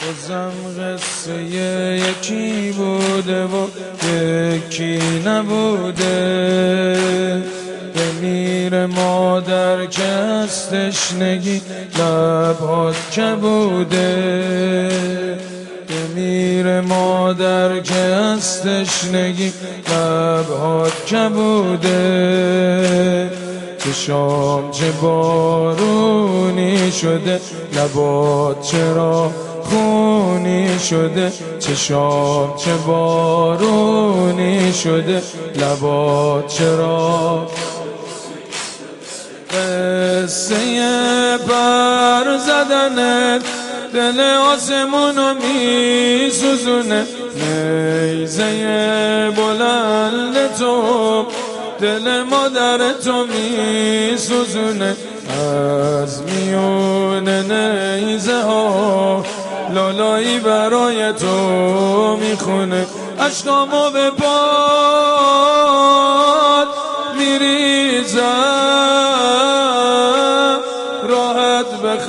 بازم قصه یکی بوده و یکی نبوده. بمیره مادر که از تشنگی لبات کبوده. بمیره مادر که از تشنگی لبات کبوده. چشام چه بارونی شده، لبات چرا خونی شده. چشام چه بارونی شده، لبات چرا. قصه پر زدنت دل آسمونو می سوزونه. نیزه بلند تو دل مادر تو می سوزونه. از میون نیزه ها لالایی برای تو میخونه. عشقامو به پاد میریزم، راحت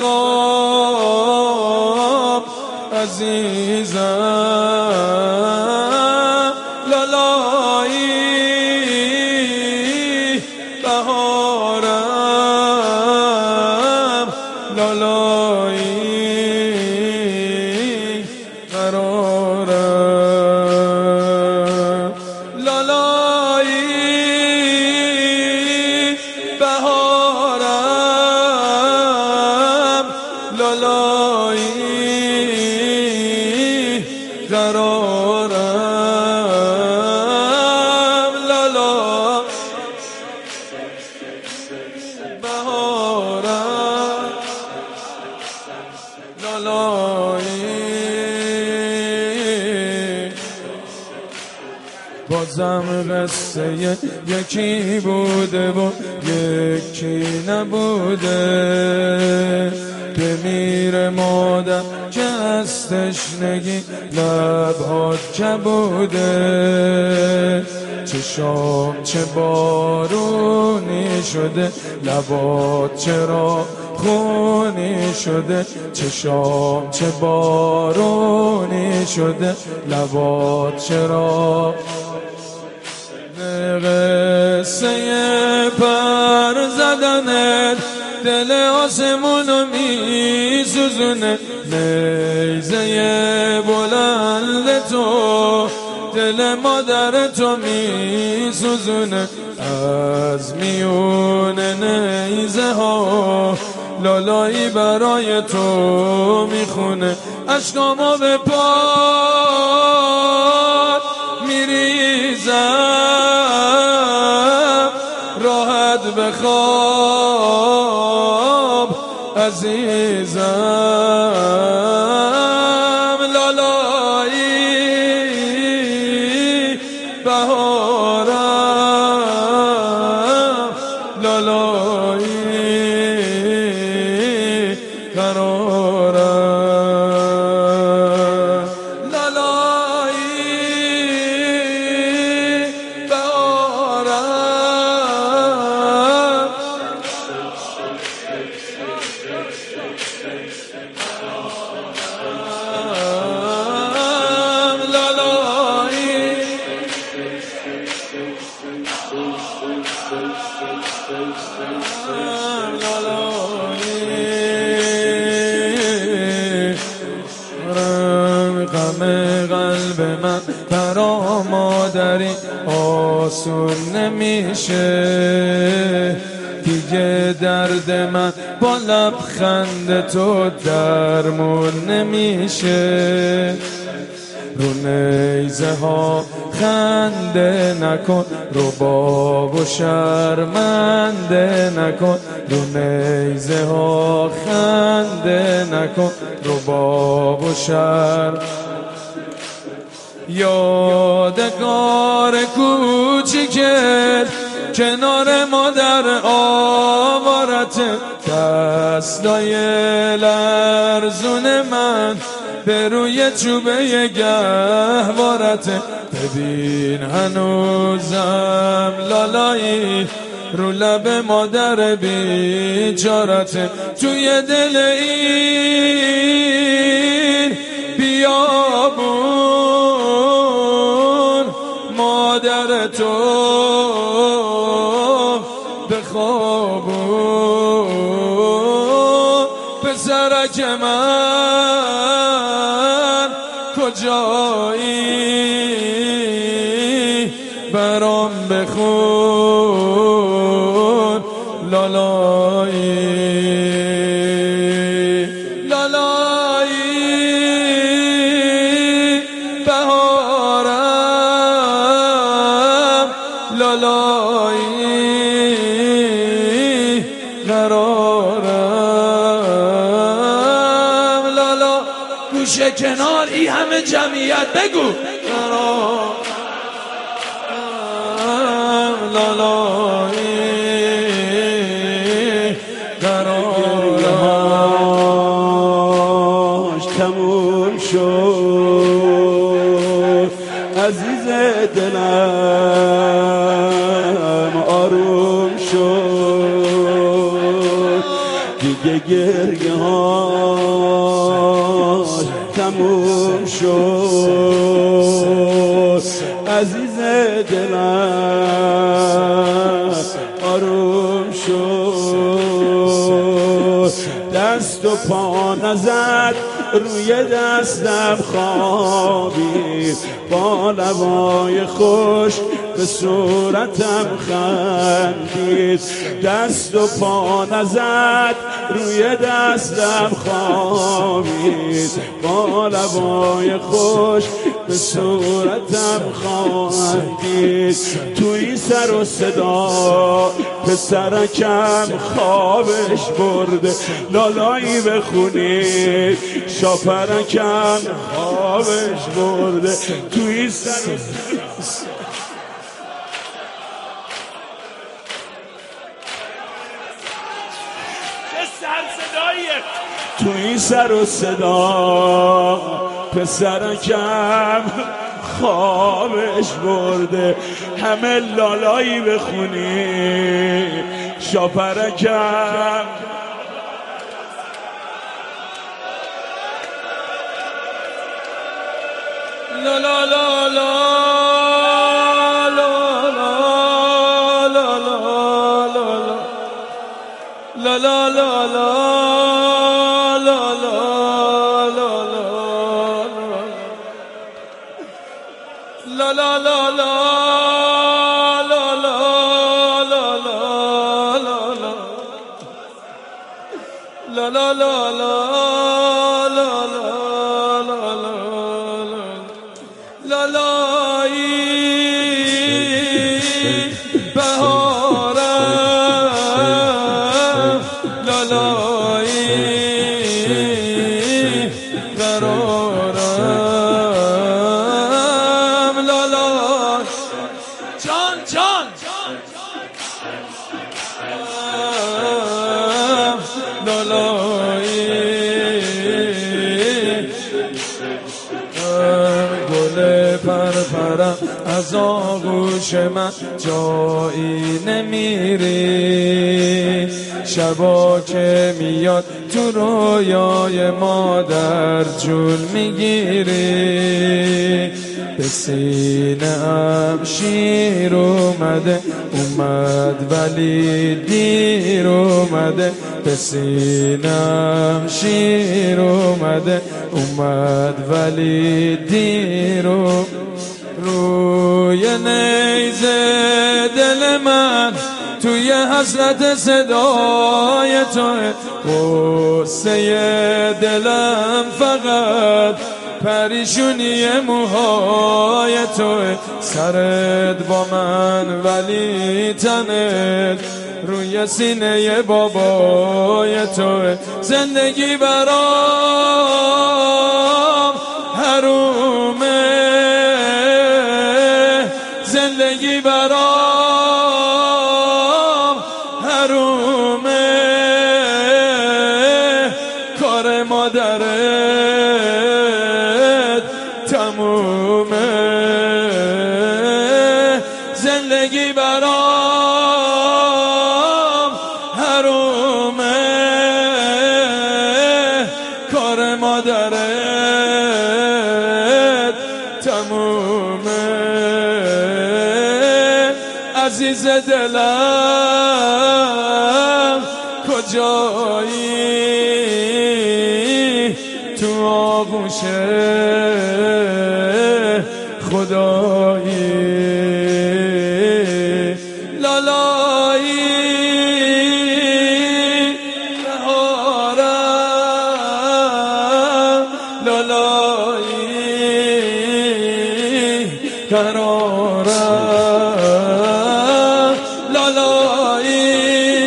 بخواب عزیزم. لالایی بهارم، لالایی قرارم. لالایی بهارم، لالایی قرارم. لالا بهارم، لالایی. بازم قصه یکی بوده و یکی نبوده. بمیره مادر که از تشنگی لبات کبوده. چشام چه بارونی شده، لبات چرا خونی شده. چشام چه بارونی شده، لبات چرا. قصه پر زدنت دل آسمونو می سوزونه. نیزه بلند تو دل مادر تو می سوزونه. از میون نیزه ها لالایی برای تو میخونه. عشقامو به پاد میریزم، راحت بخواب عزیزم. لالایی بهارم، لالایی قرارم. لالایی بهارم، غم قلب من برا مادری آسون نمیشه. دیگه درد من با لبخند تو درمون نمیشه. رو نیزه ها خنده نکن، رباب و شرمنده نکن. رو نیزه ها خنده نکن، رباب و یادگار کوچیکت کنار مادر آوارت. دستای لرزون من به روی چوبه گهوارت. ببین هنوزم لالایی رو لب مادر بیچارت. توی دل این تو به خواب پسرک من کجایی برام بخون لالایی بهارم لالایی قرارم لالا گوشه کنار ای همه جمعیت بگو قرارم لالایی قرارم تموم شد عزیز دلم آروم شد دیگه گریه هاش تموم شد عزیز دلم آروم شد دست و پا نزد روی دستم خوابی با لبای خوش به صورتم خندید دست و پا نزد روی دستم خوابید با لبای خوش به صورتم خندید توی سر و صدا پسرکم خوابش برده لالایی بخونید شاپرکم خوابش برده توی سر و تو این سر و صدا پسرکم خوابش برده همه لالایی بخونی شاپرکم لا لا لا لا لا لا لا لا لا لا لا لا لا لا لالایی بهارم لالایی قرارم لالا جان جان لالایی گل پرپرم از آغوش من جایی نمیری شبا که میاد تو رویای مادر جون میگیری به سینه‌ام شیر اومد ولی دیر اومده به سینه‌ام شیر اومد ولی دیر روی نیزه دل من توی حسرت صدای توه غصه دلم فقط پریشونی موهای توه سرت با من ولی تنت روی سینه بابای توه زندگی برام حرومه زندگی برام حرومه کار مادرت تمومه زندگی برام حرومه کار مادرت تمومه عزیز دلم کجایی تو آغوش خدایی لالایی بهارم لالایی قرارم لالایی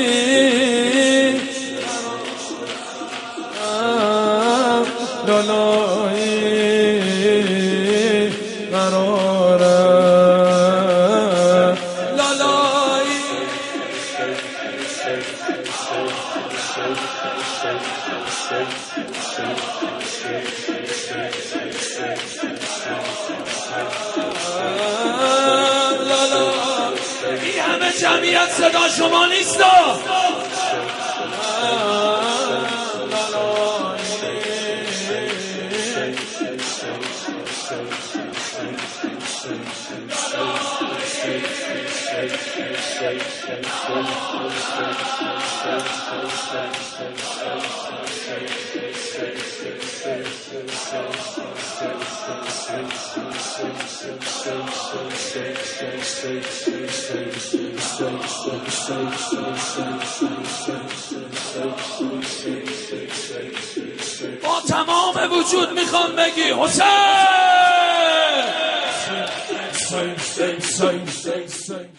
لالایی قرارم لالایی این همه جمعیت صدا شما نیست با تمام وجود میخوام بگی حسین